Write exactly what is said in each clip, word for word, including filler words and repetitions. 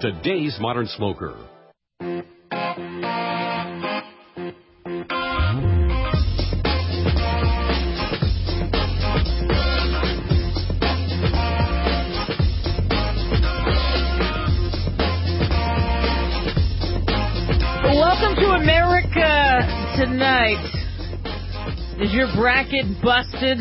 today's modern smoker. Welcome to America Tonight. Is your bracket busted?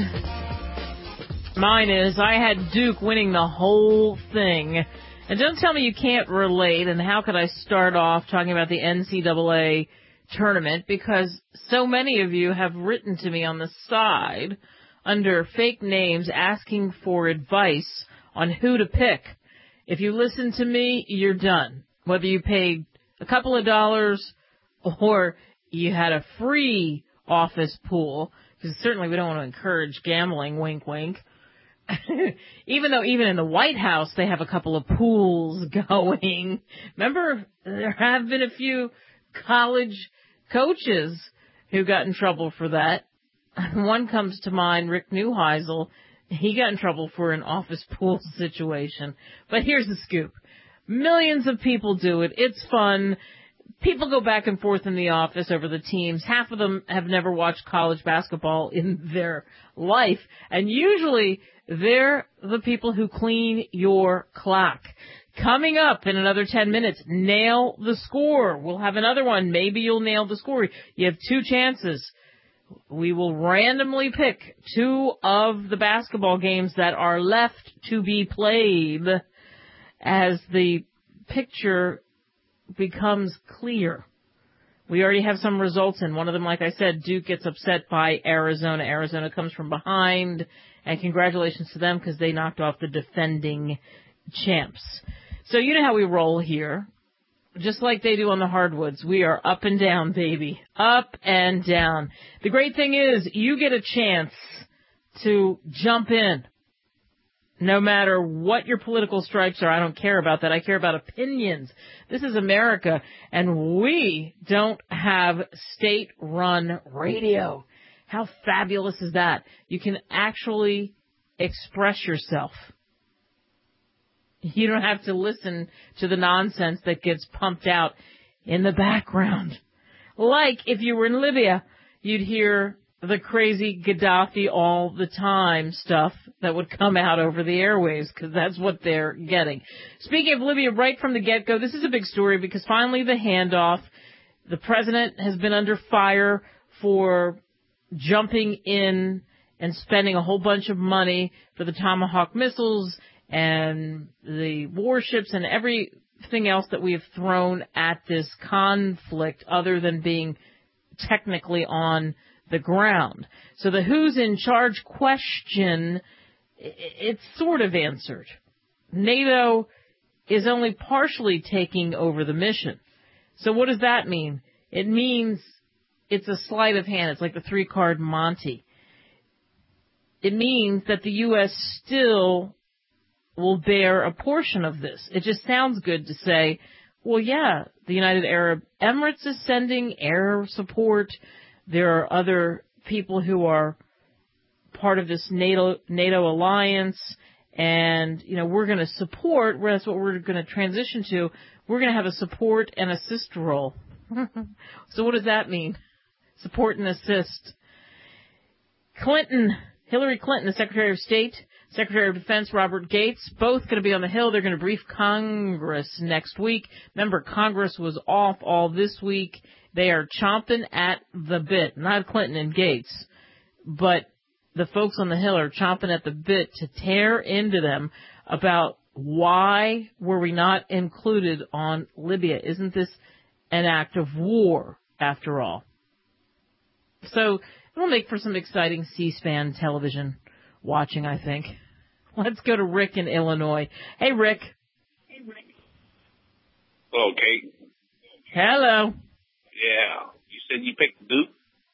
Mine is. I had Duke winning the whole thing. And don't tell me you can't relate, and how could I start off talking about the N C double A tournament, because so many of you have written to me on the side under fake names asking for advice on who to pick. If you listen to me, you're done. Whether you paid a couple of dollars or you had a free office pool, because certainly we don't want to encourage gambling, wink, wink. Even though even in the White House they have a couple of pools going. Remember, there have been a few college coaches who got in trouble for that. One comes to mind, Rick Neuheisel. He got in trouble for an office pool situation. But here's the scoop. Millions of people do it. It's fun. People go back and forth in the office over the teams. Half of them have never watched college basketball in their life. And usually they're the people who clean your clock. Coming up in another ten minutes, nail the score. We'll have another one. Maybe you'll nail the score. You have two chances. We will randomly pick two of the basketball games that are left to be played as the picture becomes clear. We already have some results in. One of them, like I said, Duke gets upset by Arizona. Arizona comes from behind, and congratulations to them because they knocked off the defending champs. So you know how we roll here. Just like they do on the hardwoods, we are up and down, baby. Up and down. The great thing is you get a chance to jump in. No matter what your political stripes are, I don't care about that. I care about opinions. This is America, and we don't have state-run radio. How fabulous is that? You can actually express yourself. You don't have to listen to the nonsense that gets pumped out in the background. Like if you were in Libya, you'd hear the crazy Gaddafi all the time stuff that would come out over the airwaves, because that's what they're getting. Speaking of Libya, right from the get-go, this is a big story because finally the handoff. The president has been under fire for jumping in and spending a whole bunch of money for the Tomahawk missiles and the warships and everything else that we have thrown at this conflict other than being technically on the ground. So the who's in charge question, it's sort of answered. NATO is only partially taking over the mission. So what does that mean? It means it's a sleight of hand. It's like the three-card Monte. It means that the U S still will bear a portion of this. It just sounds good to say, well, yeah, the United Arab Emirates is sending air support. There are other people who are part of this NATO NATO alliance, and, you know, we're going to support, that's what we're going to transition to. We're going to have a support and assist role. So what does that mean? Support and assist. Clinton, Hillary Clinton, the Secretary of State, Secretary of Defense Robert Gates, both going to be on the Hill. They're going to brief Congress next week. Remember, Congress was off all this week. They are chomping at the bit, not Clinton and Gates, but the folks on the Hill are chomping at the bit to tear into them about why were we not included on Libya? Isn't this an act of war, after all? So it'll make for some exciting C-SPAN television watching, I think. Let's go to Rick in Illinois. Hey, Rick. Hey, Rick. Hello, Kate. Hello. Yeah. You said you picked Duke?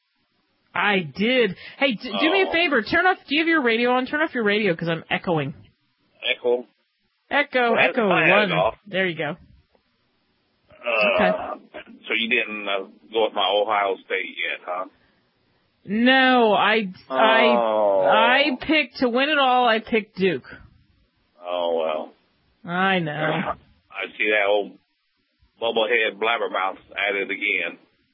I did. Hey, d- oh. do me a favor. Turn off, do you have your radio on? Turn off your radio because I'm echoing. Echo? Echo, well, echo one. There you go. Uh, okay. So you didn't uh, go with my Ohio State yet, huh? No, I, oh. I, I picked, to win it all, I picked Duke. Oh, well. I know. I I see that old bubblehead blabbermouth at it again.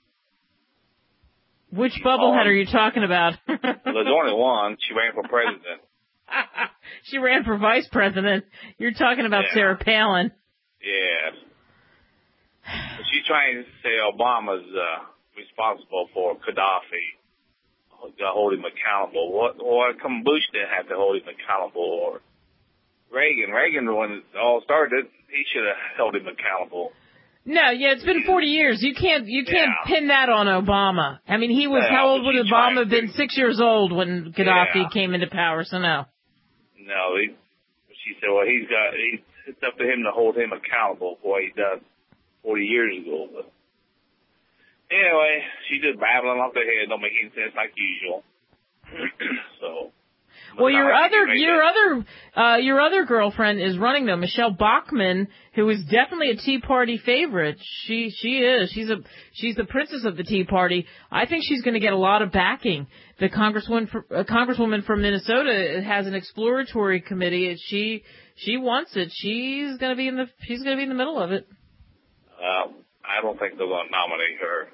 Which bubblehead are you talking about? Well, there's only one. She ran for president. She ran for vice president. You're talking about yeah. Sarah Palin. Yes. She's trying to say Obama's uh, responsible for Gaddafi. To hold him accountable. What? What? Come Bush didn't have to hold him accountable, or Reagan. Reagan, when it all started, he should have held him accountable. No, yeah, it's been forty years. You can't, you can't yeah. pin that on Obama. I mean, he was, yeah, how old would Obama have been? To. Six years old when Gaddafi yeah. came into power, so no. No, he, she said, well, he's got, he, it's up to him to hold him accountable for what he done forty years ago. But anyway, she just babbling off the head, don't make any sense like usual. so. Well, your other, your other, uh, your other girlfriend is running though, Michelle Bachmann, who is definitely a Tea Party favorite. She, she is. She's a, she's the princess of the Tea Party. I think she's going to get a lot of backing. The congresswoman, uh, congresswoman from Minnesota has an exploratory committee. She, she wants it. She's going to be in the, she's going to be in the middle of it. Um, I don't think they're going to nominate her.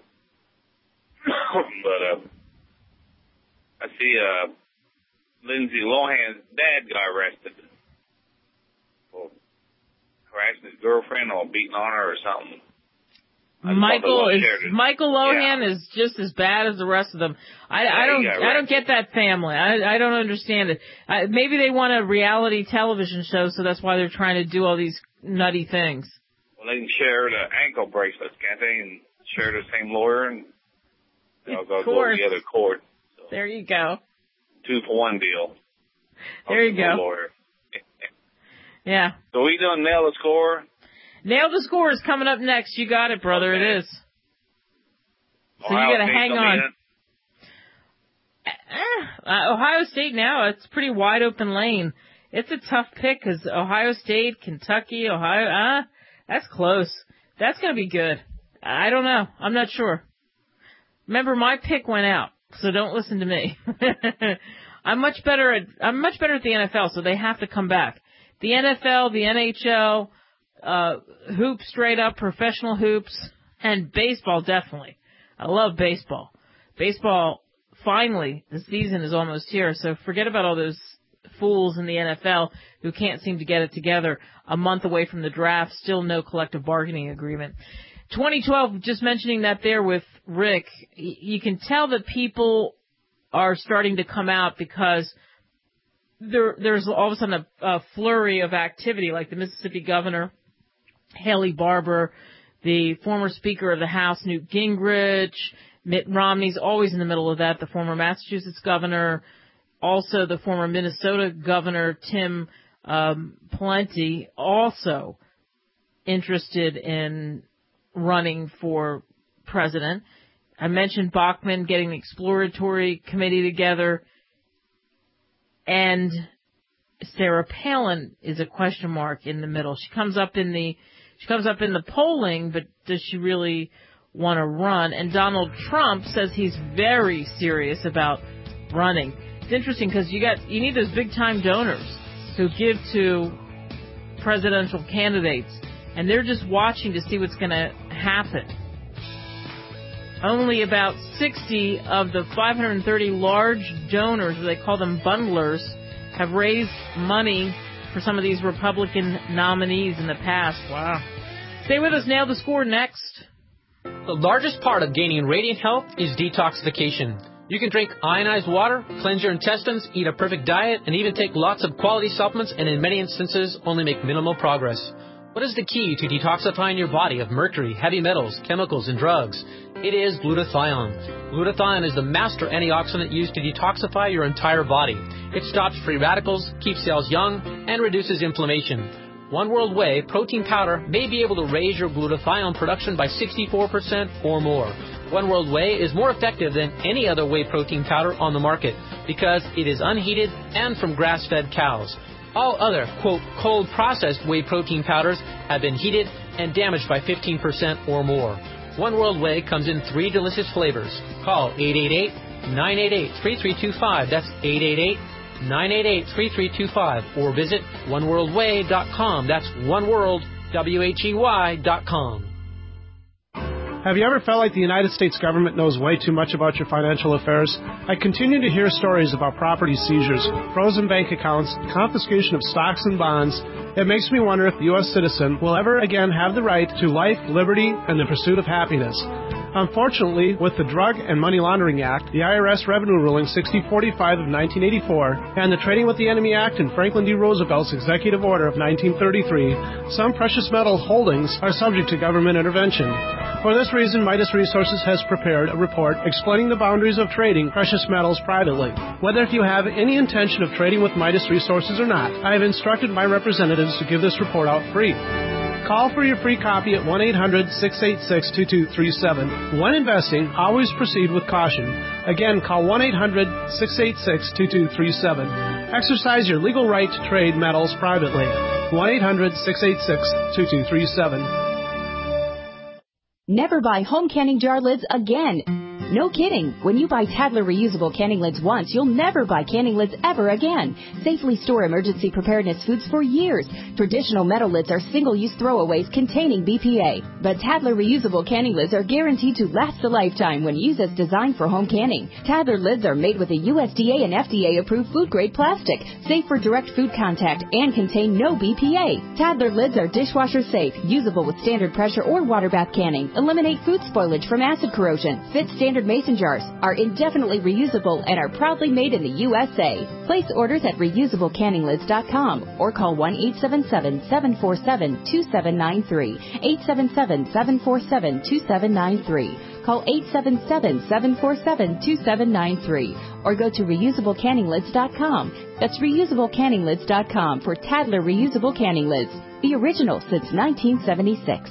but, uh, I see, uh, Lindsay Lohan's dad got arrested for harassing his girlfriend or beating on her or something. Michael is Michael Lohan yeah. is just as bad as the rest of them. I, yeah, I don't I don't get that family. I I don't understand it. I, maybe they want a reality television show, so that's why they're trying to do all these nutty things. Well, they can share the ankle bracelets, can't they? And share the same lawyer and they'll go, go together to court. So. There you go. Two for one deal. There you go. yeah. So we done nail the score? Nail the score is coming up next. You got it, brother. Okay. It is. So Ohio you got to State hang on. Uh, Ohio State now, it's a pretty wide open lane. It's a tough pick because Ohio State, Kentucky, Ohio, ah, uh, that's close. That's going to be good. I don't know. I'm not sure. Remember, my pick went out. So don't listen to me. I'm much better at I'm much better at the N F L, so they have to come back. The N F L, the N H L, uh, hoops straight up, professional hoops, and baseball definitely. I love baseball. Baseball, finally, the season is almost here, so forget about all those fools in the N F L who can't seem to get it together. A month away from the draft, still no collective bargaining agreement. twenty twelve, just mentioning that there with Rick, you can tell that people are starting to come out because there, there's all of a sudden a, a flurry of activity, like the Mississippi governor, Haley Barbour, the former Speaker of the House, Newt Gingrich, Mitt Romney's always in the middle of that, the former Massachusetts governor, also the former Minnesota governor, Tim um, Pawlenty, also interested in running for president. I mentioned Bachmann getting the exploratory committee together, and Sarah Palin is a question mark in the middle. She comes up in the she comes up in the polling, but does she really want to run? And Donald Trump says he's very serious about running. It's interesting because you got you need those big time donors who give to presidential candidates, and they're just watching to see what's going to happen. Only about sixty of the five hundred thirty large donors, they call them bundlers, have raised money for some of these Republican nominees in the past. Wow. Stay with us. Nail the score next. The largest part of gaining radiant health is detoxification. You can drink ionized water, cleanse your intestines, eat a perfect diet, and even take lots of quality supplements, and in many instances only make minimal progress. What is the key to detoxifying your body of mercury, heavy metals, chemicals, and drugs? It is glutathione. Glutathione is the master antioxidant used to detoxify your entire body. It stops free radicals, keeps cells young, and reduces inflammation. One World Whey protein powder may be able to raise your glutathione production by sixty-four percent or more. One World Whey is more effective than any other whey protein powder on the market because it is unheated and from grass-fed cows. All other, quote, cold-processed whey protein powders have been heated and damaged by fifteen percent or more. One World Whey comes in three delicious flavors. Call eight eight eight, nine eight eight, three three two five. That's eight eight eight, nine eight eight, three three two five. Or visit one world whey dot com. That's one world W H E Y dot com. Have you ever felt like the United States government knows way too much about your financial affairs? I continue to hear stories about property seizures, frozen bank accounts, confiscation of stocks and bonds. It makes me wonder if the U S citizen will ever again have the right to life, liberty, and the pursuit of happiness. Unfortunately, with the Drug and Money Laundering Act, the I R S Revenue Ruling sixty forty-five of nineteen eighty-four, and the Trading with the Enemy Act and Franklin D. Roosevelt's Executive Order of nineteen thirty-three, some precious metal holdings are subject to government intervention. For this reason, Midas Resources has prepared a report explaining the boundaries of trading precious metals privately. Whether if you have any intention of trading with Midas Resources or not, I have instructed my representatives to give this report out free. Call for your free copy at one eight hundred, six eight six, two two three seven. When investing, always proceed with caution. Again, call one eight hundred, six eight six, two two three seven. Exercise your legal right to trade metals privately. one eight hundred, six eight six, two two three seven. Never buy home canning jar lids again. No kidding. When you buy Tadler reusable canning lids once, you'll never buy canning lids ever again. Safely store emergency preparedness foods for years. Traditional metal lids are single-use throwaways containing B P A. But Tadler reusable canning lids are guaranteed to last a lifetime when used as designed for home canning. Tadler lids are made with a U S D A and F D A-approved food-grade plastic, safe for direct food contact, and contain no B P A. Tadler lids are dishwasher safe, usable with standard pressure or water bath canning, eliminate food spoilage from acid corrosion, fit standard mason jars, are indefinitely reusable, and are proudly made in the U S A. Place orders at reusable canning lids dot com or call one eight seven seven, seven four seven, two seven nine three, eight seven seven, seven four seven, two seven nine three. Call eight seven seven, seven four seven, two seven nine three or go to reusable canning lids dot com. That's reusable canning lids dot com for Tadler reusable canning lids, the original since nineteen seventy-six.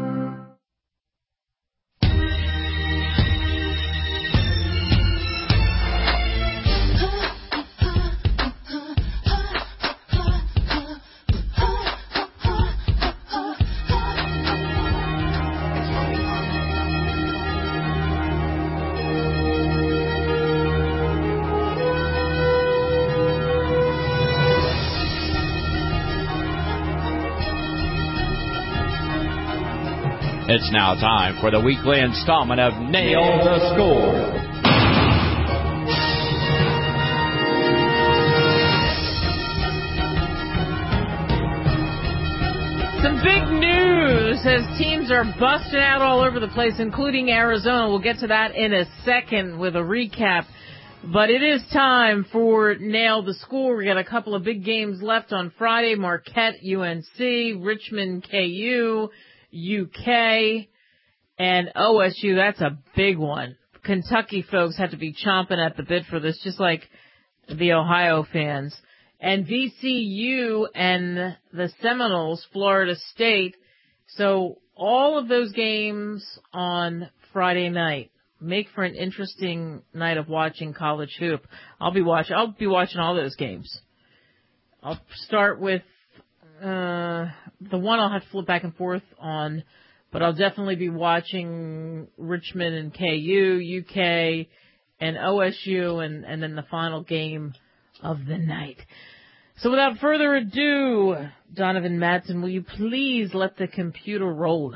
It's now time for the weekly installment of Nail the Score. Some big news as teams are busting out all over the place, including Arizona. We'll get to that in a second with a recap. But it is time for Nail the Score. We got a couple of big games left on Friday. Marquette, U N C, Richmond, K U, U K, and O S U. That's a big one. Kentucky folks had to be chomping at the bit for this, just like the Ohio fans. And V C U and the Seminoles, Florida State. So all of those games on Friday night make for an interesting night of watching college hoop. I'll be watching. I'll be watching all those games. I'll start with uh the one I'll have to flip back and forth on, but I'll definitely be watching Richmond and K U, U K, and O S U, and, and then the final game of the night. So without further ado, Donovan Madsen, will you please let the computer roll?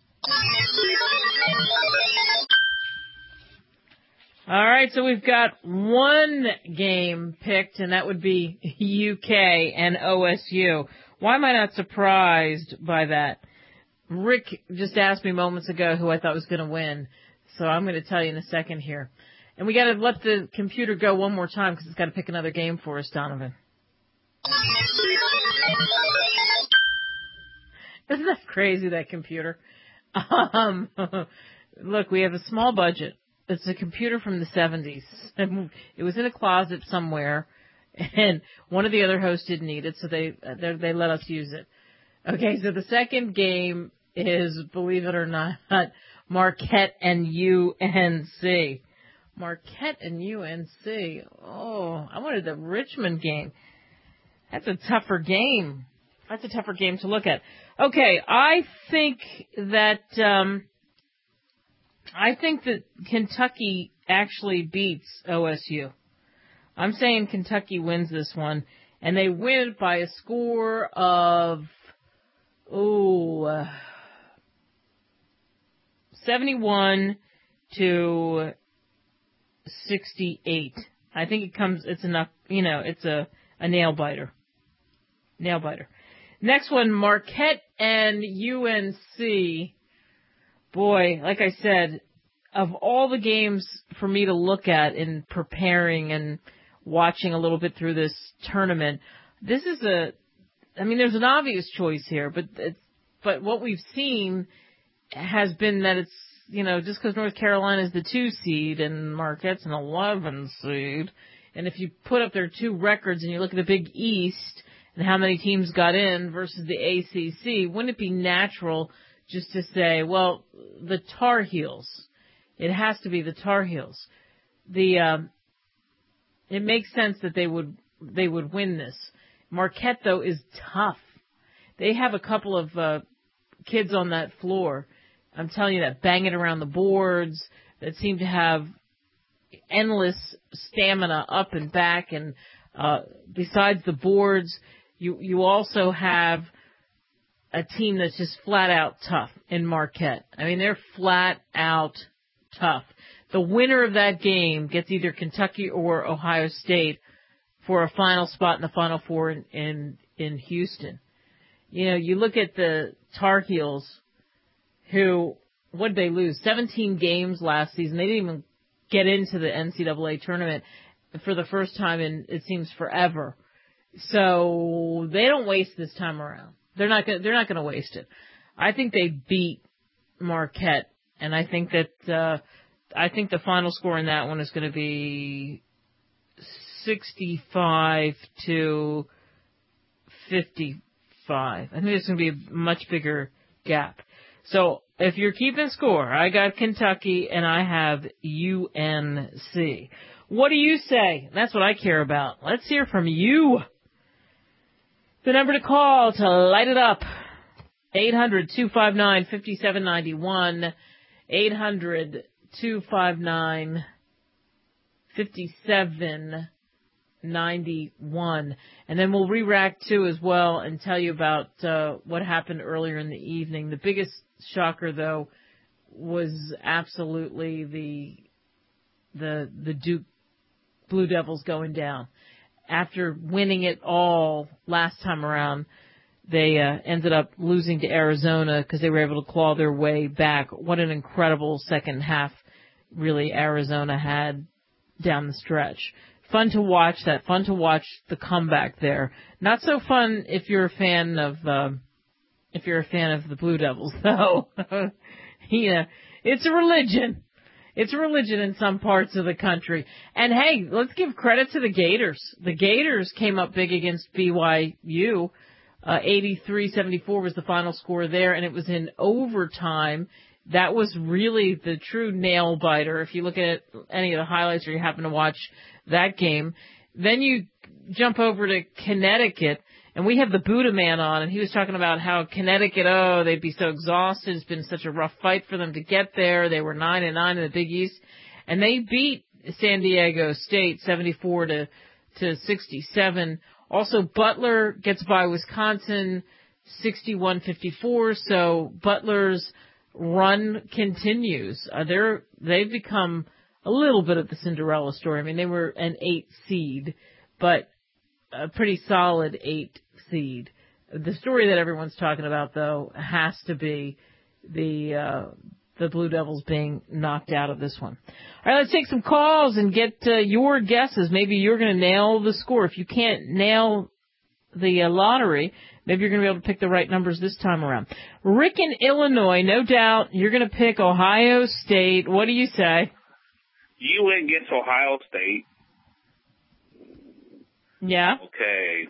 All right, so we've got one game picked, and that would be U K and O S U. Why am I not surprised by that? Rick just asked me moments ago who I thought was going to win, so I'm going to tell you in a second here. And we got to let the computer go one more time because it's got to pick another game for us, Donovan. Isn't that crazy, that computer? Um, look, we have a small budget. It's a computer from the seventies. It was in a closet somewhere, and one of the other hosts didn't need it, so they they let us use it. Okay, so the second game is, believe it or not, Marquette and U N C. Marquette and U N C. Oh, I wanted the Richmond game. That's a tougher game. That's a tougher game to look at. Okay, I think that um, I think that Kentucky actually beats O S U. I'm saying Kentucky wins this one, and they win by a score of Ooh, uh, seventy-one to sixty-eight. I think it comes, it's enough, you know, it's a, a nail biter. Nail biter. Next one, Marquette and U N C. Boy, like I said, of all the games for me to look at in preparing and watching a little bit through this tournament, this is a, I mean, there's an obvious choice here, but it's, but what we've seen has been that it's, you know, just because North Carolina is the two seed and Marquette's an eleven seed, and if you put up their two records and you look at the Big East and how many teams got in versus the A C C, wouldn't it be natural just to say, well, the Tar Heels, it has to be the Tar Heels. The um, it makes sense that they would they would win this. Marquette, though, is tough. They have a couple of uh, kids on that floor, I'm telling you, that bang it around the boards, that seem to have endless stamina up and back. And uh, besides the boards, you you also have a team that's just flat out tough in Marquette. I mean, they're flat out tough. The winner of that game gets either Kentucky or Ohio State for a final spot in the Final Four in, in, in Houston. You know, you look at the Tar Heels, who, what did they lose? seventeen games last season. They didn't even get into the N C double A tournament for the first time in, it seems, forever. So they don't waste this time around. They're not gonna, they're not going to waste it. I think they beat Marquette, and I think that uh, I think the final score in that one is going to be sixty-five to fifty-five. I think there's going to be a much bigger gap. So if you're keeping score, I got Kentucky and I have U N C. What do you say? That's what I care about. Let's hear from you. The number to call to light it up, eight hundred, two five nine, five seven nine one, eight hundred, two five nine, five seven nine one. And then we'll re-rack, too, as well, and tell you about uh, what happened earlier in the evening. The biggest shocker, though, was absolutely the the the Duke Blue Devils going down. After winning it all last time around, they uh, ended up losing to Arizona because they were able to claw their way back. What an incredible second half, really, Arizona had down the stretch. Fun to watch that. Fun to watch the comeback there. Not so fun if you're a fan of uh, if you're a fan of the Blue Devils, though. Yeah, it's a religion. It's a religion in some parts of the country. And, hey, let's give credit to the Gators. The Gators came up big against B Y U. Uh, eighty-three seventy-four was the final score there, and it was in overtime. That was really the true nail-biter. If you look at any of the highlights or you happen to watch that game. Then you jump over to Connecticut, and we have the Buddha man on, and he was talking about how Connecticut, oh, they'd be so exhausted. It's been such a rough fight for them to get there. They were nine and nine in the Big East, and they beat San Diego State seventy-four to to sixty-seven. Also, Butler gets by Wisconsin sixty-one fifty-four. So Butler's run continues. Uh, they're they've become a little bit of the Cinderella story. I mean, they were an eight seed, but a pretty solid eight seed. The story that everyone's talking about, though, has to be the uh, the Blue Devils being knocked out of this one. All right, let's take some calls and get uh, your guesses. Maybe you're going to nail the score. If you can't nail the uh, lottery, maybe you're going to be able to pick the right numbers this time around. Rick in Illinois, no doubt you're going to pick Ohio State. What do you say? U N gets Ohio State. Yeah. Okay.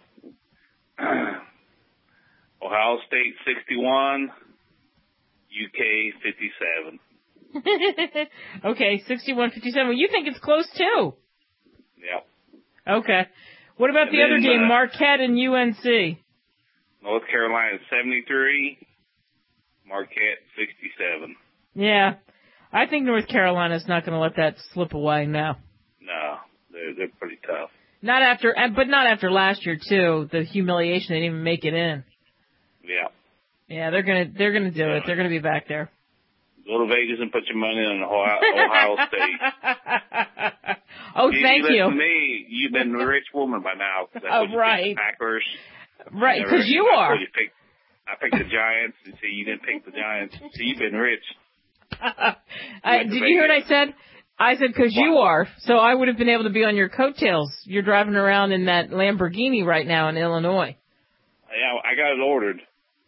Ohio State sixty-one, U K fifty-seven. Okay, sixty-one fifty-seven. Well, you think it's close, too. Yep. Okay. What about And the other then, game, uh, Marquette and U N C? North Carolina seventy-three, Marquette sixty-seven. Yeah. I think North Carolina's not going to let that slip away now. No, they're, they're pretty tough. Not after, but not after last year, too. The humiliation, they didn't even make it in. Yeah. Yeah, they're gonna they're gonna do it. They're gonna be back there. Go to Vegas and put your money on Ohio, Ohio State. Oh, if thank you. you. Listen to me, you've been a rich woman by now. That's Oh, what you right. picked the Packers. Right, because you I are. You picked, I picked the Giants. And see, you didn't pick the Giants. See, you've been rich. I, did you hear what I said? I said because you are. So I would have been able to be on your coattails. You're driving around in that Lamborghini right now in Illinois. Yeah, I got it ordered.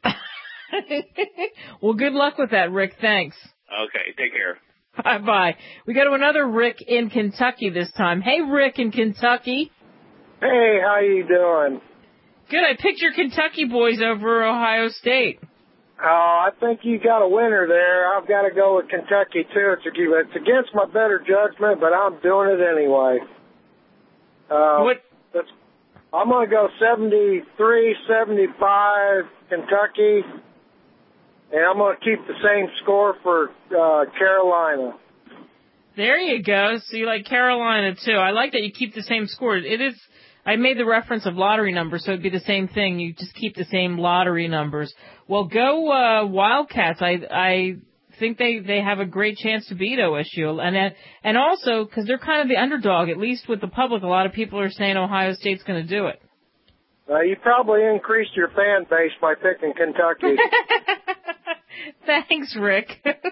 Well, good luck with that, Rick. Thanks. Okay, take care. Bye-bye. We go to another Rick in Kentucky this time. Hey, Rick in Kentucky. Hey, how you doing? Good. I picked your Kentucky boys over Ohio State. Oh, I think you got a winner there. I've got to go with Kentucky, too. It's, it's against my better judgment, but I'm doing it anyway. Uh, what? That's, I'm going to go seventy-three seventy-five Kentucky, and I'm going to keep the same score for uh, Carolina. There you go. So you like Carolina, too. I like that you keep the same score. It is. I made the reference of lottery numbers, so it'd be the same thing. You just keep the same lottery numbers. Well, go uh, Wildcats. I I think they, they have a great chance to beat O S U. And uh, and also, because they're kind of the underdog, at least with the public, a lot of people are saying Ohio State's going to do it. Uh, you probably increased your fan base by picking Kentucky. Thanks, Rick.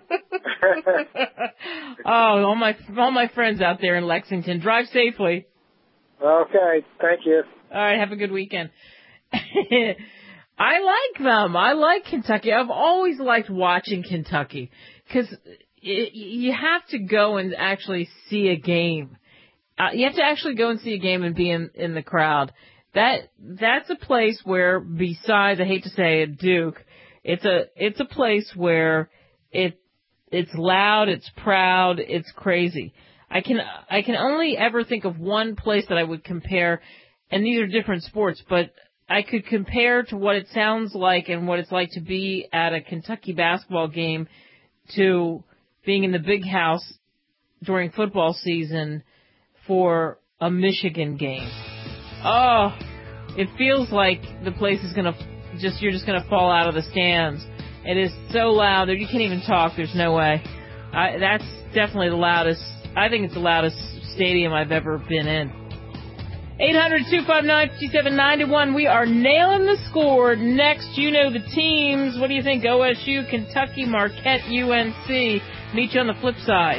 Oh, all my all my friends out there in Lexington, drive safely. Okay, thank you. All right, have a good weekend. I like them. I like Kentucky. I've always liked watching Kentucky because you have to go and actually see a game. Uh, you have to actually go and see a game and be in, in the crowd. That that's a place where, besides, I hate to say it, Duke, it's a it's a place where it it's loud, it's proud, it's crazy. I can I can only ever think of one place that I would compare, and these are different sports, but I could compare to what it sounds like and what it's like to be at a Kentucky basketball game to being in the big house during football season for a Michigan game. Oh, it feels like the place is going to just, you're just going to fall out of the stands. It is so loud that you can't even talk. There's no way. I, that's definitely the loudest. I think it's the loudest stadium I've ever been in. eight hundred, two five nine, five seven nine one. We are nailing the score. Next, you know the teams. What do you think? O S U, Kentucky, Marquette, U N C. Meet you on the flip side.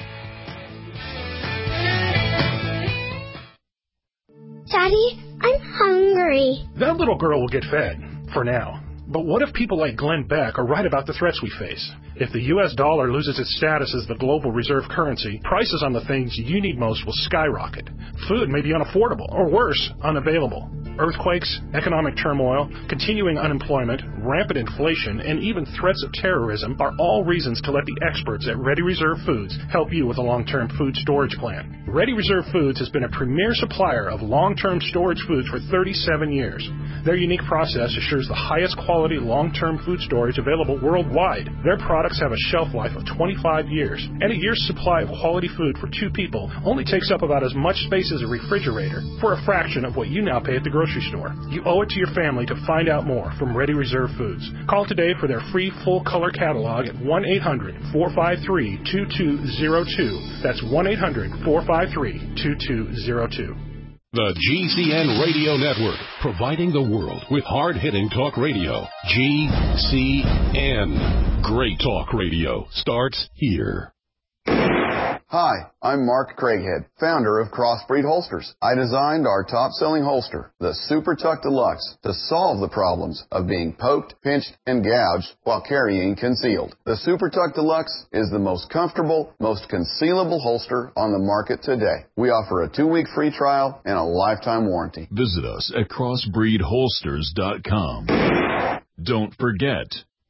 Daddy, I'm hungry. That little girl will get fed, for now. But what if people like Glenn Beck are right about the threats we face? If the U S dollar loses its status as the global reserve currency, prices on the things you need most will skyrocket. Food may be unaffordable, or worse, unavailable. Earthquakes, economic turmoil, continuing unemployment, rampant inflation, and even threats of terrorism are all reasons to let the experts at Ready Reserve Foods help you with a long-term food storage plan. Ready Reserve Foods has been a premier supplier of long-term storage foods for thirty-seven years. Their unique process assures the highest quality long-term food storage available worldwide. Their products have a shelf life of twenty-five years, and a year's supply of quality food for two people only takes up about as much space as a refrigerator for a fraction of what you now pay at the grocery store. You owe it to your family to find out more from Ready Reserve Foods. Call today for their free full-color catalog at one eight hundred, four five three, two two zero two. That's one eight hundred, four five three, two two zero two. The G C N Radio Network, providing the world with hard-hitting talk radio. G C N. Great talk radio starts here. Hi, I'm Mark Craighead, founder of Crossbreed Holsters. I designed our top-selling holster, the Super Tuck Deluxe, to solve the problems of being poked, pinched, and gouged while carrying concealed. The Super Tuck Deluxe is the most comfortable, most concealable holster on the market today. We offer a two-week free trial and a lifetime warranty. Visit us at crossbreed holsters dot com. Don't forget,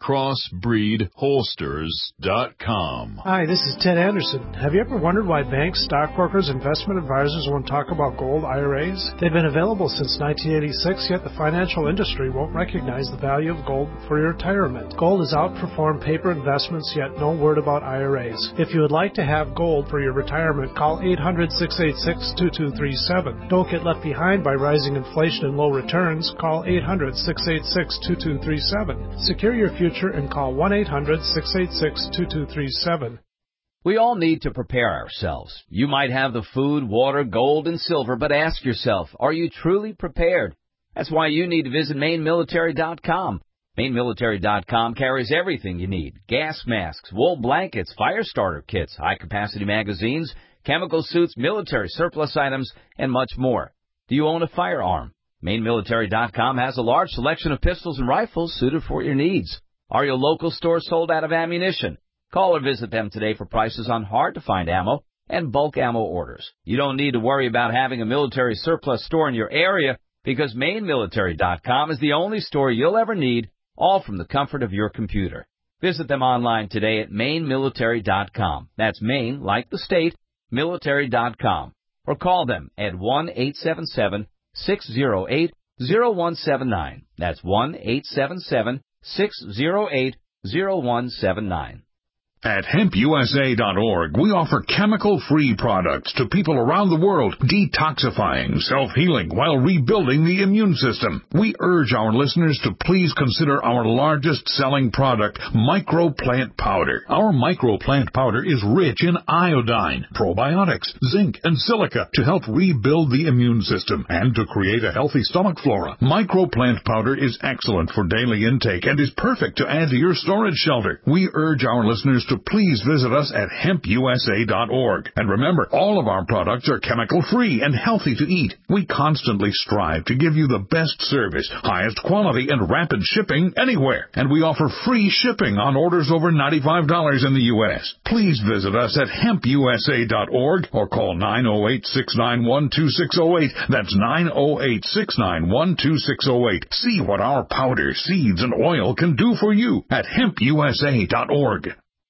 crossbreed holsters dot com. Hi, this is Ted Anderson. Have you ever wondered why banks, stockbrokers, investment advisors won't talk about gold I R As? They've been available since nineteen eighty-six, yet the financial industry won't recognize the value of gold for your retirement. Gold has outperformed paper investments, yet no word about I R As. If you would like to have gold for your retirement, call eight hundred, six eight six, two two three seven. Don't get left behind by rising inflation and low returns. Call eight hundred, six eight six, two two three seven. Secure your future and call one eight hundred, six eight six, two two three seven. We all need to prepare ourselves. You might have the food, water, gold, and silver, but ask yourself, are you truly prepared? That's why you need to visit Maine Military dot com. Maine Military dot com carries everything you need. Gas masks, wool blankets, fire starter kits, high-capacity magazines, chemical suits, military surplus items, and much more. Do you own a firearm? Maine Military dot com has a large selection of pistols and rifles suited for your needs. Are your local stores sold out of ammunition? Call or visit them today for prices on hard-to-find ammo and bulk ammo orders. You don't need to worry about having a military surplus store in your area because Maine Military dot com is the only store you'll ever need, all from the comfort of your computer. Visit them online today at Maine Military dot com. That's Maine, like the state, military dot com. Or call them at one eight seven seven, six zero eight, zero one seven nine. That's one eight seven seven, six zero eight, zero one seven nine. At hemp U S A dot org, we offer chemical-free products to people around the world, detoxifying, self-healing, while rebuilding the immune system. We urge our listeners to please consider our largest-selling product, Microplant Powder. Our Microplant Powder is rich in iodine, probiotics, zinc, and silica to help rebuild the immune system and to create a healthy stomach flora. Microplant Powder is excellent for daily intake and is perfect to add to your storage shelter. We urge our listeners to please visit us at hemp U S A dot org. And remember, all of our products are chemical-free and healthy to eat. We constantly strive to give you the best service, highest quality, and rapid shipping anywhere. And we offer free shipping on orders over ninety-five dollars in the U S. Please visit us at hemp U S A dot org or call nine oh eight, six nine one, two six oh eight. That's nine oh eight, six nine one, two six oh eight. See what our powder, seeds, and oil can do for you at hemp U S A dot org.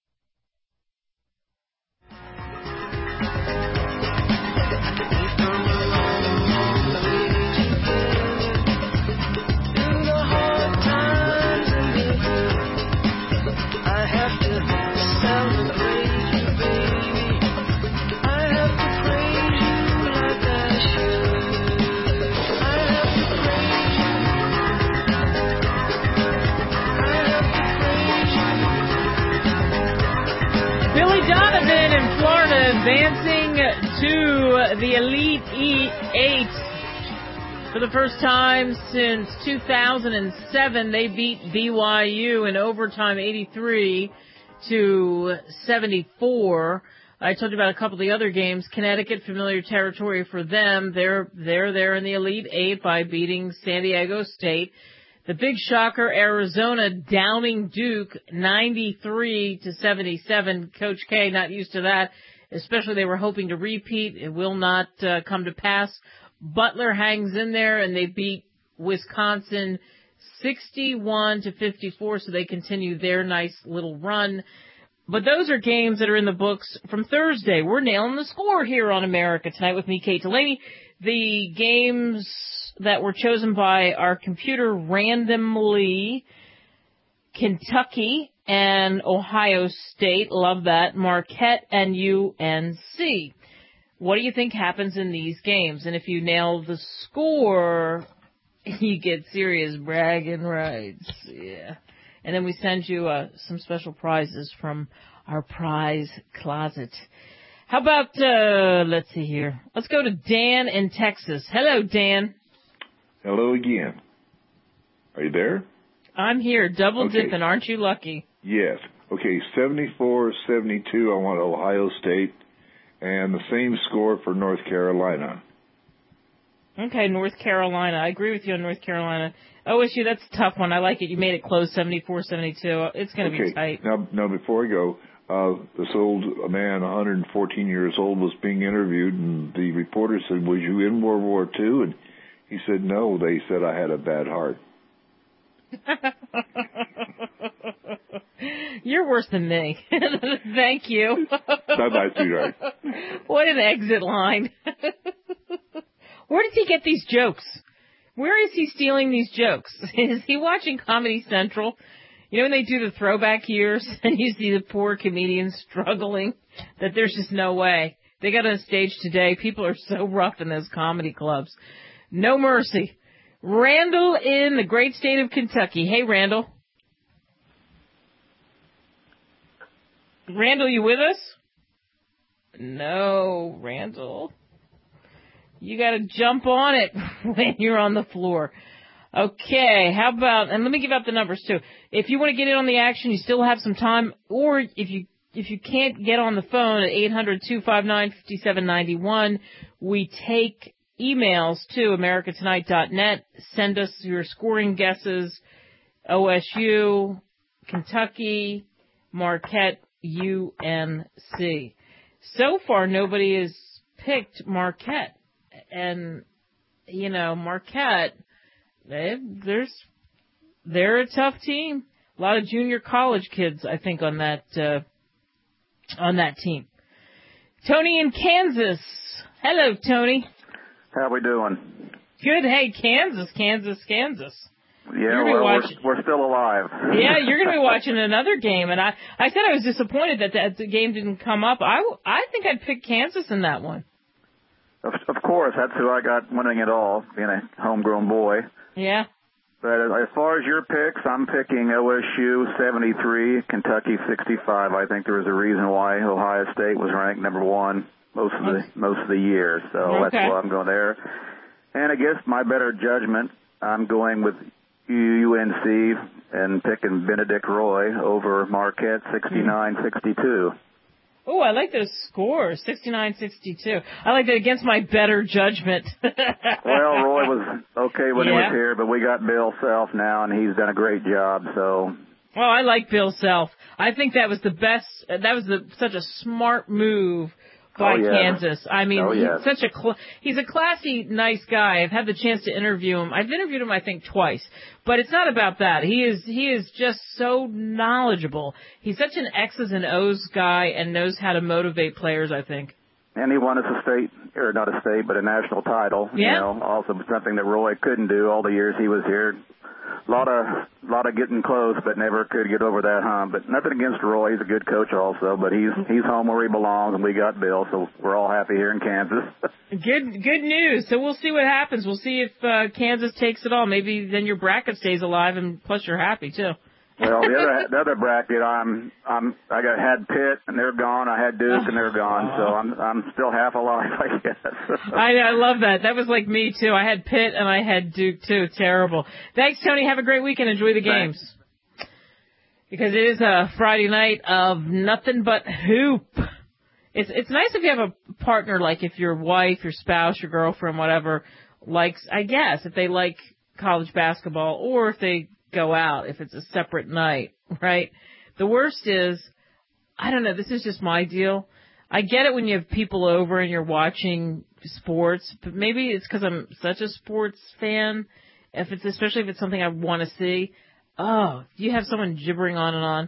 Advancing to the Elite Eight for the first time since two thousand seven. They beat B Y U in overtime eighty-three to seventy-four. I told you about a couple of the other games. Connecticut, familiar territory for them. They're, they're there in the Elite Eight by beating San Diego State. The big shocker, Arizona downing Duke ninety-three to seventy-seven. Coach K not used to that. Especially they were hoping to repeat. It will not uh, come to pass. Butler hangs in there, and they beat Wisconsin sixty-one to fifty-four, so they continue their nice little run. But those are games that are in the books from Thursday. We're nailing the score here on America Tonight with me, Kate Delaney. The games that were chosen by our computer randomly: Kentucky and Ohio State, love that, Marquette and U N C. What do you think happens in these games? And if you nail the score, you get serious bragging rights. Yeah. And then we send you uh, some special prizes from our prize closet. How about, uh, let's see here. Let's go to Dan in Texas. Hello, Dan. Hello again. Are you there? I'm here, double okay. dipping. Aren't you lucky? Yes. Okay, seventy-four seventy-two, I want Ohio State, and the same score for North Carolina. Okay, North Carolina. I agree with you on North Carolina. O S U, that's a tough one. I like it. You made it close, seventy-four seventy-two. It's going to okay. be tight. Now, now, before I go, uh, this old man, one hundred fourteen years old, was being interviewed, and the reporter said, was you in World War Two? And he said, no. They said I had a bad heart. You're worse than me. Thank you. Bye-bye, sweetheart. What an exit line. Where does he get these jokes? Where is he stealing these jokes? Is he watching Comedy Central? You know when they do the throwback years and you see the poor comedians struggling, that there's just no way. They got on stage today. People are so rough in those comedy clubs. No mercy. Randall in the great state of Kentucky. Hey, Randall. Randall, you with us? No, Randall. You got to jump on it when you're on the floor. Okay, how about, and let me give out the numbers too. If you want to get in on the action, you still have some time, or if you if you can't get on the phone at eight hundred, two five nine, five seven nine one, we take emails to america tonight dot net. Send us your scoring guesses, O S U, Kentucky, Marquette, U N C. So far, nobody has picked Marquette. And, you know, Marquette, they, there's, they're a tough team. A lot of junior college kids, I think, on that, uh, on that team. Tony in Kansas. Hello, Tony. How we doing? Good. Hey, Kansas, Kansas, Kansas. Yeah, well, we're, we're still alive. Yeah, you're going to be watching another game. And I, I said I was disappointed that the, the game didn't come up. I, I think I'd pick Kansas in that one. Of, of course, that's who I got winning it all, being a homegrown boy. Yeah. But as far as your picks, I'm picking O S U seventy-three, Kentucky sixty-five. I think there was a reason why Ohio State was ranked number one most of the most of the year. So okay. That's why I'm going there. And against my better judgment, I'm going with U N C and picking Benedict Roy over Marquette sixty-nine sixty-two. Oh, I like those scores, sixty-nine sixty-two. I like that against my better judgment. Well, Roy was okay when yeah. he was here, but we got Bill Self now, and he's done a great job. So. Oh, I like Bill Self. I think that was the best. That was the, such a smart move by oh, yes. Kansas. I mean, oh, he's yes. such a cl- he's a classy, nice guy. I've had the chance to interview him. I've interviewed him, I think, twice. But it's not about that. He is he is just so knowledgeable. He's such an X's and O's guy and knows how to motivate players, I think. And he won us a state, or not a state, but a national title. Yeah. You know, also something that Roy couldn't do all the years he was here. A lot of, lot of getting close, but never could get over that hump. But nothing against Roy. He's a good coach also, but he's, he's home where he belongs, and we got Bill, so we're all happy here in Kansas. Good, good news. So we'll see what happens. We'll see if, uh, Kansas takes it all. Maybe then your bracket stays alive, and plus you're happy too. Well, the other the other bracket, I'm I'm I got had Pitt and they're gone. I had Duke and they're gone. So I'm I'm still half alive, I guess. I I love that. That was like me too. I had Pitt and I had Duke too. Terrible. Thanks, Tony. Have a great weekend. Enjoy the games. Thanks. Because it is a Friday night of nothing but hoop. It's it's nice if you have a partner, like if your wife, your spouse, your girlfriend, whatever, likes. I guess if they like college basketball, or if they go out, if it's a separate night, right? The worst is, I don't know, this is just my deal. I get it when you have people over and you're watching sports, but maybe it's because I'm such a sports fan. If it's, especially if it's something I want to see. Oh, you have someone gibbering on and on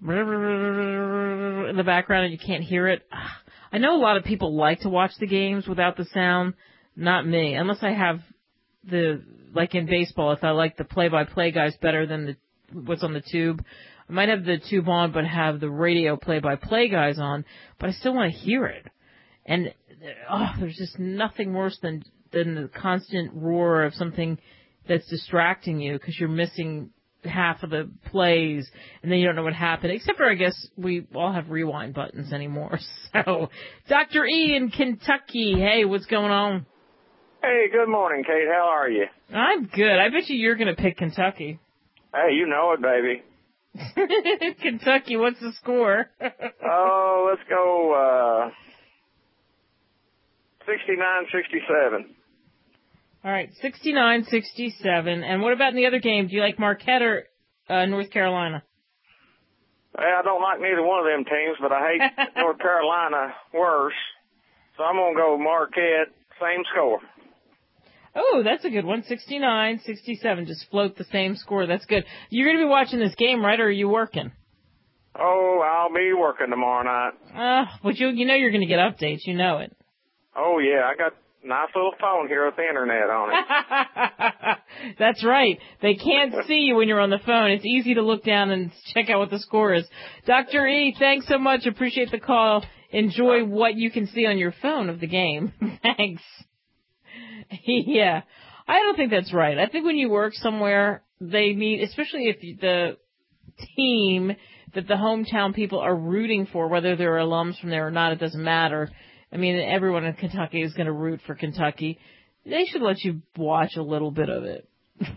in the background and you can't hear it. I know a lot of people like to watch the games without the sound. Not me, unless I have the, like in baseball, if I like the play-by-play guys better than the what's on the tube, I might have the tube on but have the radio play-by-play guys on, but I still want to hear it. And oh, there's just nothing worse than than the constant roar of something that's distracting you because you're missing half of the plays and then you don't know what happened. Except for, I guess, we all have rewind buttons anymore. So, Doctor E in Kentucky, hey, what's going on? Hey, good morning, Kate. How are you? I'm good. I bet you you're going to pick Kentucky. Hey, you know it, baby. Kentucky, what's the score? Oh, let's go uh, sixty-nine sixty-seven. All right, sixty-nine sixty-seven. And what about in the other game? Do you like Marquette or uh, North Carolina? Hey, I don't like neither one of them teams, but I hate North Carolina worse. So I'm going to go Marquette, same score. Oh, that's a good one. sixty-nine sixty-seven. Just float the same score. That's good. You're going to be watching this game, right, or are you working? Oh, I'll be working tomorrow night. Uh, but you you know you're going to get updates. You know it. Oh, yeah, I got a nice little phone here with the internet on it. That's right. They can't see you when you're on the phone. It's easy to look down and check out what the score is. Doctor E, thanks so much. Appreciate the call. Enjoy what you can see on your phone of the game. Thanks. Yeah. I don't think that's right. I think when you work somewhere, they need, especially if the team that the hometown people are rooting for, whether they're alums from there or not, it doesn't matter. I mean, everyone in Kentucky is going to root for Kentucky. They should let you watch a little bit of it.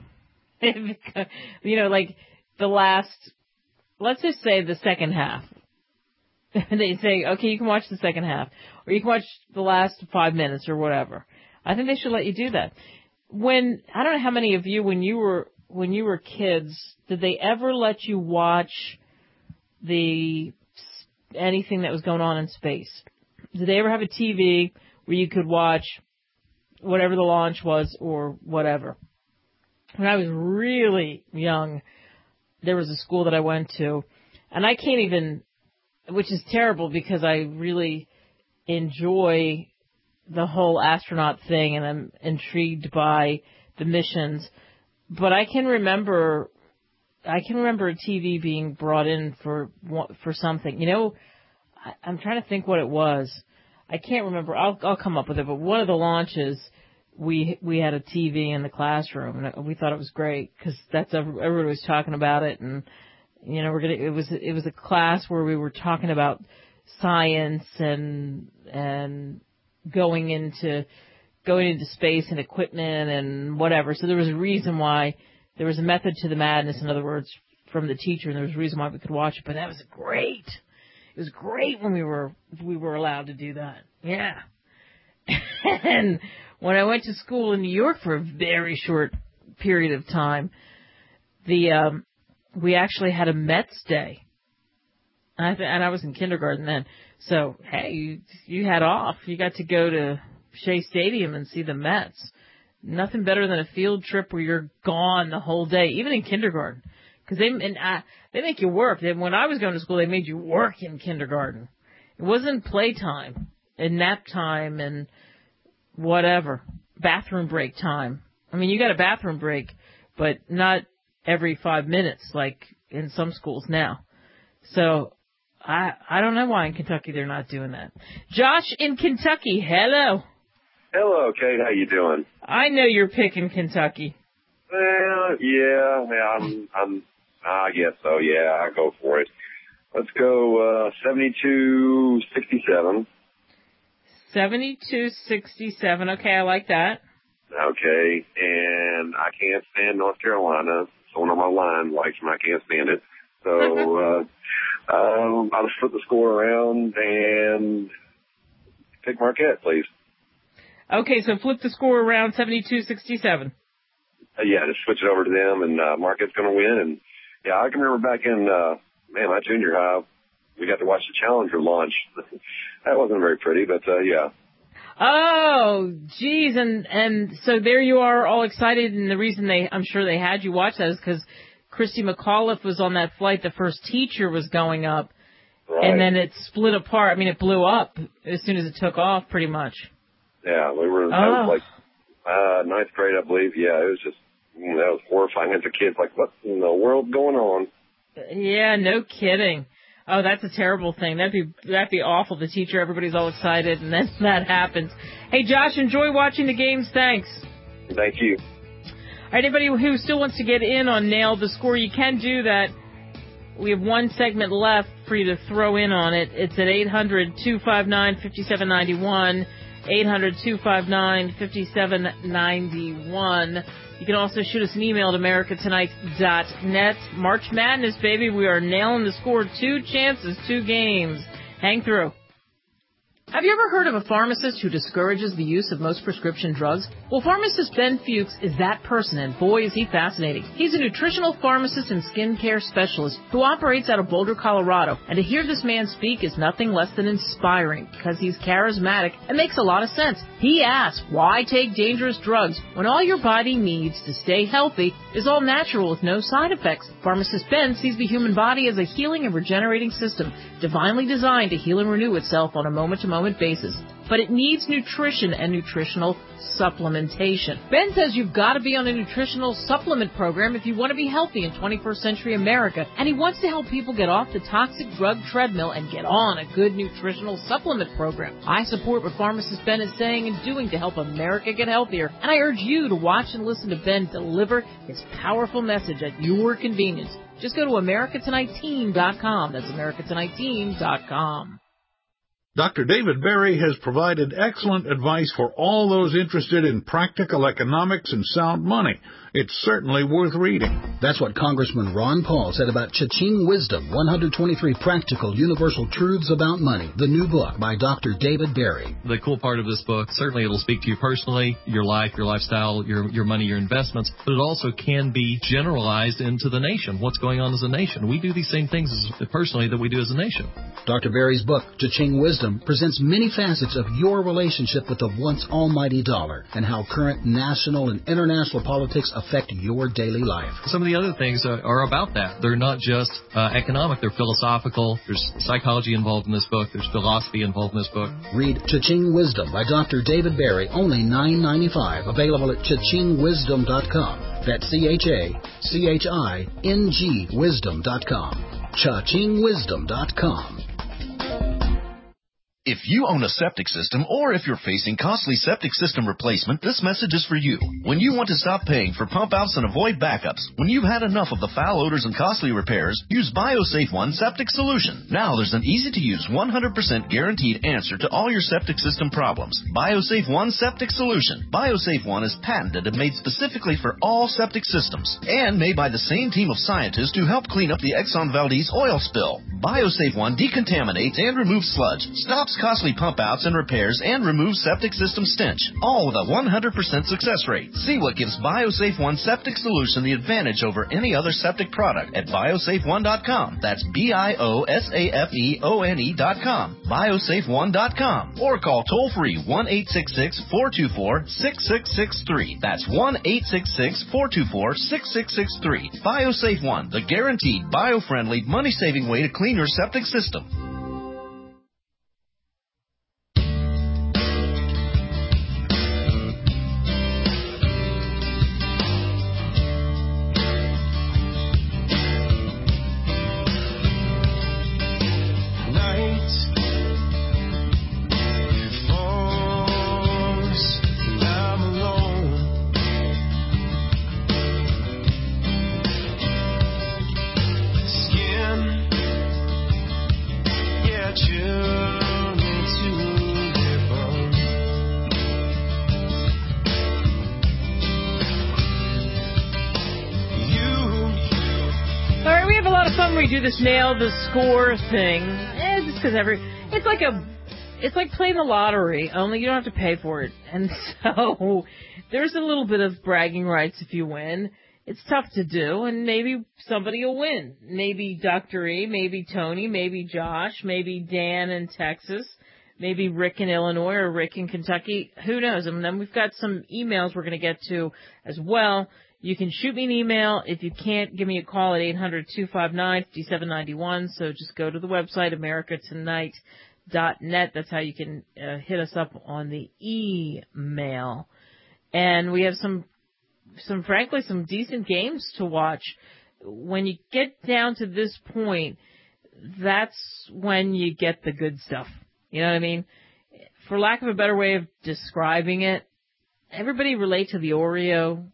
You know, like the last, let's just say the second half. They say, okay, you can watch the second half, or you can watch the last five minutes or whatever. I think they should let you do that. When, I don't know how many of you, when you were, when you were kids, did they ever let you watch the, anything that was going on in space? Did they ever have a T V where you could watch whatever the launch was or whatever? When I was really young, there was a school that I went to, and I can't even, which is terrible because I really enjoy the whole astronaut thing and I'm intrigued by the missions. But I can remember, I can remember a T V being brought in for for something. You know, I, I'm trying to think what it was. I can't remember. I'll I'll come up with it. But one of the launches, we we had a T V in the classroom, and we thought it was great because that's everybody was talking about it, and you know, we're gonna. It was it was a class where we were talking about science and and going into going into space and equipment and whatever. So there was a reason why there was a method to the madness. In other words, from the teacher, and there was a reason why we could watch it. But that was great. It was great when we were we were allowed to do that. Yeah. And when I went to school in New York for a very short period of time, the um, we actually had a Mets day. And I, th- and I was in kindergarten then. So, hey, you, you had off. You got to go to Shea Stadium and see the Mets. Nothing better than a field trip where you're gone the whole day, even in kindergarten. Because they and I, they make you work. They, when I was going to school, they made you work in kindergarten. It wasn't playtime and nap time and whatever, bathroom break time. I mean, you got a bathroom break, but not every five minutes like in some schools now. So I I don't know why in Kentucky they're not doing that. Josh in Kentucky, hello. Hello, Kate. How you doing? I know you're picking Kentucky. Well, yeah, yeah, I'm, I'm, I guess so. Yeah, I go for it. Let's go uh, seventy-two sixty-seven. seventy-two sixty-seven. Okay, I like that. Okay, and I can't stand North Carolina. Someone on my line likes them. I can't stand it. So uh, um, I'll just flip the score around and pick Marquette, please. Okay, so flip the score around seventy-two sixty-seven. Uh, yeah, just switch it over to them, and uh, Marquette's going to win. And yeah, I can remember back in uh, man, my junior high, we got to watch the Challenger launch. That wasn't very pretty, but uh, yeah. Oh, geez, and and so there you are, all excited, and the reason they, I'm sure they had you watch that is because Christy McAuliffe was on that flight. The first teacher was going up, right. And then it split apart. I mean, it blew up as soon as it took off, pretty much. Yeah, we were. Oh. That was like uh, ninth grade, I believe. Yeah, it was just you know, that was horrifying. As a kid, like what in the world's going on? Yeah, no kidding. Oh, that's a terrible thing. That'd be that'd be awful. The teacher, everybody's all excited, and then that happens. Hey, Josh, enjoy watching the games. Thanks. Thank you. All right, anybody who still wants to get in on Nail the Score, you can do that. We have one segment left for you to throw in on it. It's at eight hundred two five nine five seven nine one, eight hundred two five nine five seven nine one. You can also shoot us an email at america tonight dot net. March Madness, baby. We are nailing the score. Two chances, two games. Hang through. Have you ever heard of a pharmacist who discourages the use of most prescription drugs? Well, pharmacist Ben Fuchs is that person, and boy is he fascinating. He's a nutritional pharmacist and skincare specialist who operates out of Boulder, Colorado, and to hear this man speak is nothing less than inspiring because he's charismatic and makes a lot of sense. He asks, why take dangerous drugs when all your body needs to stay healthy is all natural with no side effects? Pharmacist Ben sees the human body as a healing and regenerating system, divinely designed to heal and renew itself on a moment-to-moment basis. But it needs nutrition and nutritional supplementation. Ben says you've got to be on a nutritional supplement program if you want to be healthy in twenty-first century America, and he wants to help people get off the toxic drug treadmill and get on a good nutritional supplement program. I support what pharmacist Ben is saying and doing to help America get healthier, and I urge you to watch and listen to Ben deliver his powerful message at your convenience. Just go to America Tonight Team dot com. That's America Tonight Team dot com. Doctor David Berry has provided excellent advice for all those interested in practical economics and sound money. It's certainly worth reading. That's what Congressman Ron Paul said about Cha-Ching Wisdom, one hundred twenty-three Practical Universal Truths About Money, the new book by Doctor David Berry. The cool part of this book, certainly it'll speak to you personally, your life, your lifestyle, your your money, your investments, but it also can be generalized into the nation. What's going on as a nation? We do these same things as, personally that we do as a nation. Doctor Berry's book, Cha-Ching Wisdom, presents many facets of your relationship with the once almighty dollar and how current national and international politics affect your daily life. Some of the other things are, are about that. They're not just uh, economic, they're philosophical. There's psychology involved in this book. There's philosophy involved in this book. Read Cha-Ching Wisdom by Doctor David Berry, only nine ninety-five, available at cha ching wisdom dot com. That's C H A C H I N G wisdom dot com. cha ching wisdom dot com. If you own a septic system or if you're facing costly septic system replacement, this message is for you. When you want to stop paying for pump outs and avoid backups, when you've had enough of the foul odors and costly repairs, use BioSafe One Septic Solution. Now there's an easy-to-use one hundred percent guaranteed answer to all your septic system problems. BioSafe One Septic Solution. BioSafe One is patented and made specifically for all septic systems and made by the same team of scientists who helped clean up the Exxon Valdez oil spill. BioSafe One decontaminates and removes sludge, stops costly pump outs and repairs, and removes septic system stench, all with a one hundred percent success rate. See what gives BioSafe One Septic Solution the advantage over any other septic product at biosafe one dot com. That's B I O S A F E O N E dot com. biosafe one dot com. Or call toll-free one eight six six, four two four, six six six three. That's one eight six six, four two four, six six six three. BioSafe One, the guaranteed, bio-friendly, money-saving way to clean your septic system. We do this nail the score thing. Eh, just because every it's like a it's like playing the lottery, only you don't have to pay for it. And so there's a little bit of bragging rights if you win. It's tough to do, and maybe somebody will win. Maybe Doctor E, maybe Tony, maybe Josh, maybe Dan in Texas, maybe Rick in Illinois or Rick in Kentucky. Who knows? And then we've got some emails we're going to get to as well. You can shoot me an email. If you can't, give me a call at eight hundred, two five nine, five seven nine one. So just go to the website, america tonight dot net. That's how you can uh, hit us up on the email. And we have some, some frankly, some decent games to watch. When you get down to this point, that's when you get the good stuff. You know what I mean? For lack of a better way of describing it, everybody relate to the Oreo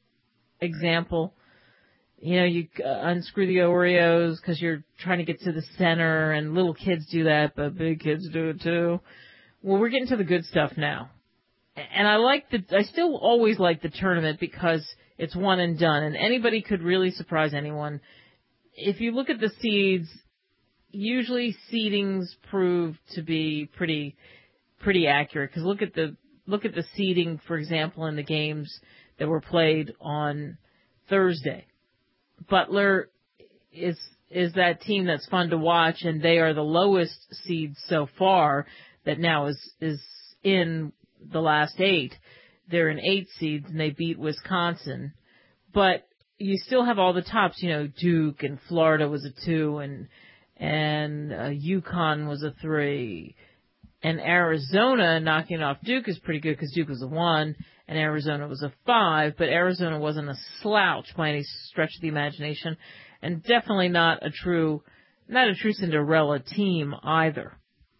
example. You know, you uh, unscrew the Oreos because you're trying to get to the center, and little kids do that, but big kids do it too. Well, we're getting to the good stuff now. And I like the, I still always like the tournament because it's one and done, and anybody could really surprise anyone. If you look at the seeds, usually seedings prove to be pretty pretty accurate because look at the look at the seeding, for example, in the games that were played on Thursday. Butler is is that team that's fun to watch, and they are the lowest seed so far that now is is in the last eight. They're an eight seed, and they beat Wisconsin. But you still have all the tops, you know, Duke and Florida was a two, and and uh, UConn was a three. And Arizona knocking off Duke is pretty good because Duke was a one, and Arizona was a five. But Arizona wasn't a slouch by any stretch of the imagination, and definitely not a true, not a true Cinderella team either.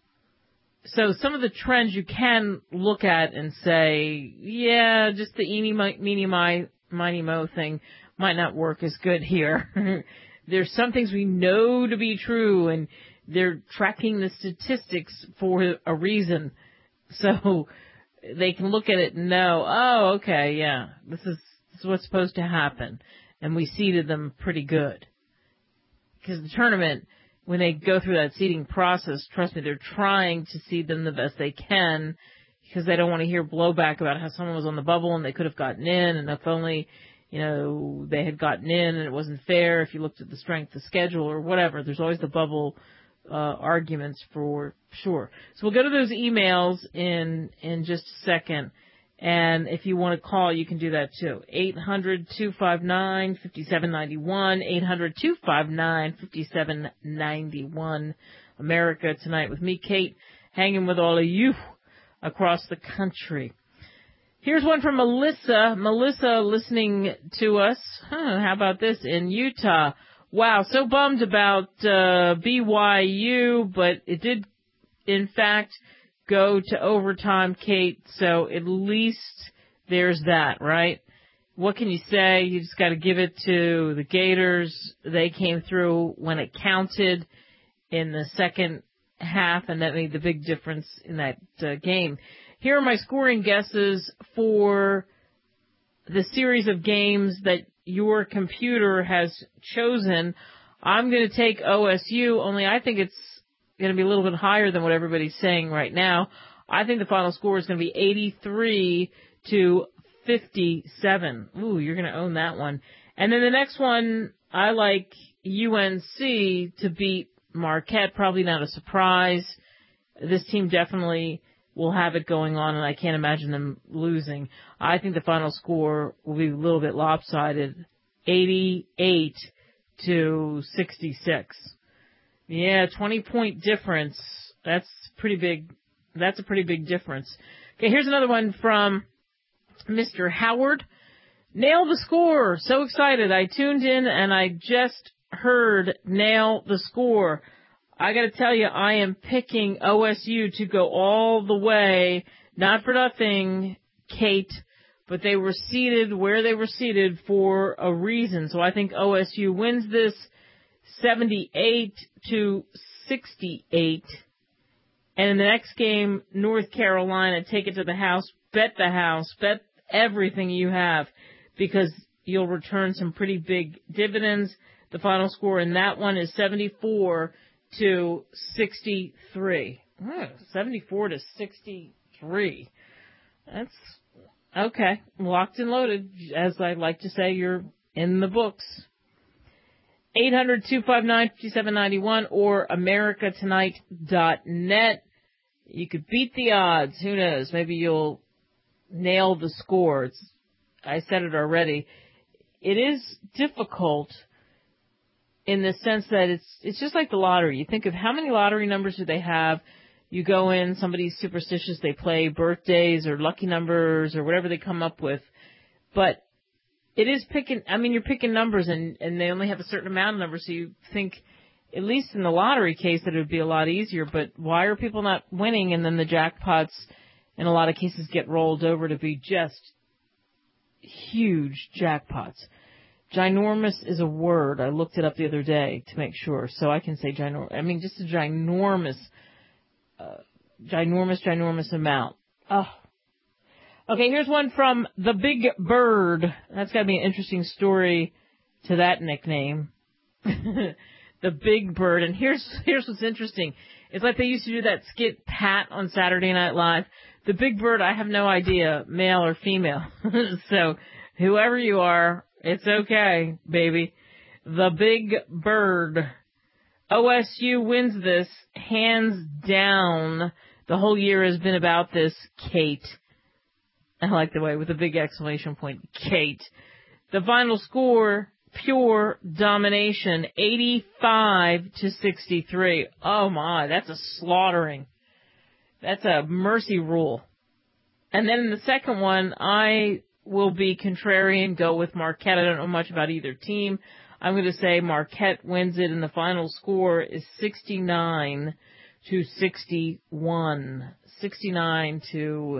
So some of the trends you can look at and say, yeah, just the eeny, meeny, miny, mo thing might not work as good here. There's some things we know to be true, and they're tracking the statistics for a reason. So they can look at it and know, oh, okay, yeah, this is, this is what's supposed to happen. And we seeded them pretty good. Because the tournament, when they go through that seeding process, trust me, they're trying to seed them the best they can because they don't want to hear blowback about how someone was on the bubble and they could have gotten in, and if only, you know, they had gotten in and it wasn't fair if you looked at the strength of schedule or whatever. There's always the bubble uh, arguments for sure. So we'll go to those emails in in just a second. And if you want to call, you can do that too. eight hundred, two five nine, five seven nine one, eight hundred, two five nine, five seven nine one. America Tonight with me, Kate, hanging with all of you across the country. Here's one from Melissa. Melissa listening to us. Huh, how about this? In Utah. Wow, so bummed about uh, B Y U, but it did, in fact, go to overtime, Kate, so at least there's that, right? What can you say? You just got to give it to the Gators. They came through when it counted in the second half, and that made the big difference in that uh, game. Here are my scoring guesses for the series of games that your computer has chosen. I'm going to take O S U, only I think it's going to be a little bit higher than what everybody's saying right now. I think the final score is going to be eighty-three to fifty-seven. Ooh, you're going to own that one. And then the next one, I like U N C to beat Marquette. Probably not a surprise. This team definitely will have it going on, and I can't imagine them losing. I think the final score will be a little bit lopsided, eighty-eight to sixty-six. Yeah, twenty-point difference. That's pretty big. That's a pretty big difference. Okay, here's another one from Mister Howard. Nail the score. So excited. I tuned in and I just heard nail the score. I got to tell you, I am picking O S U to go all the way. Not for nothing, Kate, but they were seated where they were seated for a reason. So I think O S U wins this seventy-eight to sixty-eight. And in the next game, North Carolina, take it to the house, bet the house, bet everything you have, because you'll return some pretty big dividends. The final score in that one is seventy-four to sixty-three. Oh, seventy-four to sixty-three. That's okay. Locked and loaded. As I like to say, you're in the books. eight hundred, two five nine, five seven nine one or america tonight dot net. You could beat the odds. Who knows? Maybe you'll nail the scores. I said it already. It is difficult in the sense that it's it's just like the lottery. You think of how many lottery numbers do they have. You go in, somebody's superstitious, they play birthdays or lucky numbers or whatever they come up with. But it is picking, I mean, you're picking numbers, and, and they only have a certain amount of numbers, so you think, at least in the lottery case, that it would be a lot easier. But why are people not winning? And then the jackpots, in a lot of cases, get rolled over to be just huge jackpots. Ginormous is a word. I looked it up the other day to make sure, so I can say ginormous. I mean, just a ginormous, uh, ginormous, ginormous amount. Oh. Okay, here's one from the Big Bird. That's got to be an interesting story to that nickname. The Big Bird. And here's here's what's interesting, It's like they used to do that skit Pat on Saturday Night Live. The Big Bird, I have no idea, male or female. So whoever you are, it's okay, baby. The Big Bird. O S U wins this hands down. The whole year has been about this, Kate. I like the way with a big exclamation point, Kate. The final score, pure domination, eighty-five to sixty-three. Oh my, that's a slaughtering. That's a mercy rule. And then in the second one, I will be contrarian, go with Marquette. I don't know much about either team. I'm going to say Marquette wins it, and the final score is sixty-nine to sixty-one. sixty-nine to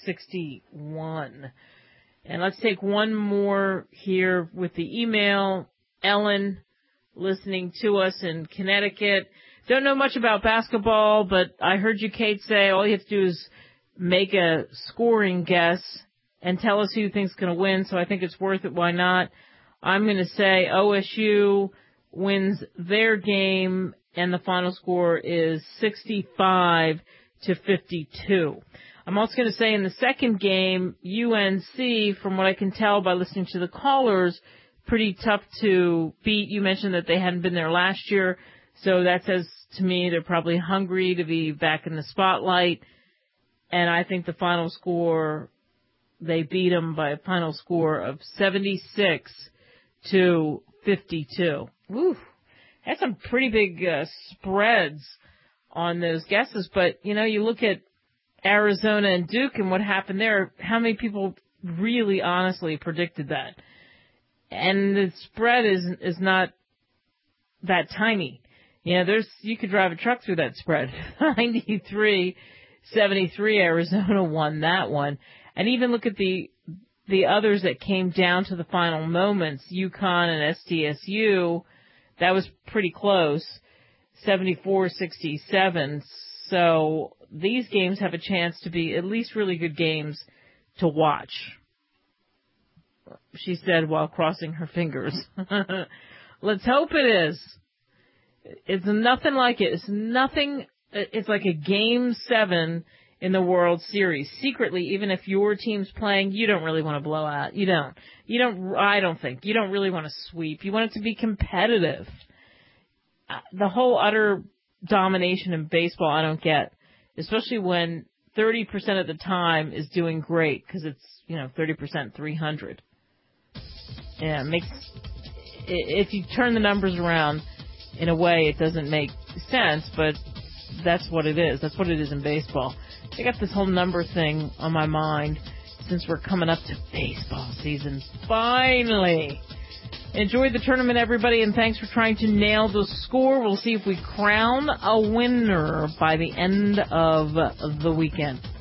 sixty-one. And let's take one more here with the email. Ellen, listening to us in Connecticut. Don't know much about basketball, but I heard you, Kate, say all you have to do is make a scoring guess and tell us who you think's going to win, so I think it's worth it. Why not? I'm going to say O S U wins their game, and the final score is sixty-five to fifty-two. I'm also going to say in the second game, U N C, from what I can tell by listening to the callers, pretty tough to beat. You mentioned that they hadn't been there last year, so that says to me they're probably hungry to be back in the spotlight. And I think the final score, they beat them by a final score of seventy-six to fifty-two. Woo. That's some pretty big uh, spreads on those guesses. But, you know, you look at Arizona and Duke and what happened there, how many people really honestly predicted that? And the spread is is not that tiny. You know, there's you could drive a truck through that spread. ninety-three seventy-three, Arizona won that one. And even look at the the others that came down to the final moments, UConn and S D S U, that was pretty close, seventy-four sixty-seven. So these games have a chance to be at least really good games to watch, she said while crossing her fingers. Let's hope it is. It's nothing like it. It's nothing. It's like a game seven in the World Series. Secretly, even if your team's playing, you don't really want to blow out. You don't. You don't, I don't think. You don't really want to sweep. You want it to be competitive. The whole utter domination in baseball I don't get, especially when thirty percent of the time is doing great, because it's, you know, thirty percent, three hundred. Yeah, it makes, if you turn the numbers around in a way, it doesn't make sense, but that's what it is. That's what it is in baseball. I got this whole number thing on my mind since we're coming up to baseball season. Finally! Enjoy the tournament, everybody, and thanks for trying to nail the score. We'll see if we crown a winner by the end of the weekend.